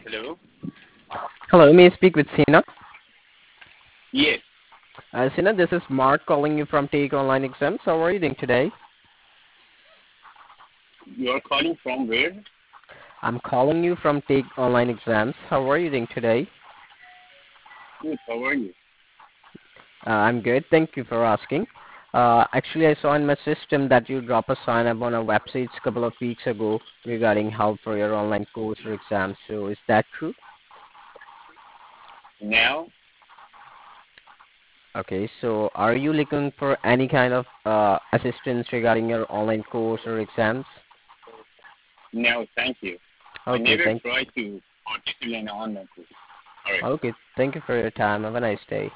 Hello. Hello, may I speak with Sina? Yes. Sina, this is Mark calling you from Take Online Exams. How are you doing today? You are calling from where? I'm calling you from Take Online Exams. How are you doing today? Good. How are you? I'm good. Thank you for asking. Actually, I saw in my system that you drop a sign up on our website a couple of weeks ago regarding help for your online course or exams. So is that true? Now? Okay, so are you looking for any kind of assistance regarding your online course or exams? Now, thank you. I Okay, never thank tried to participate in an online course. All right. okay, thank you for your time. Have a nice day.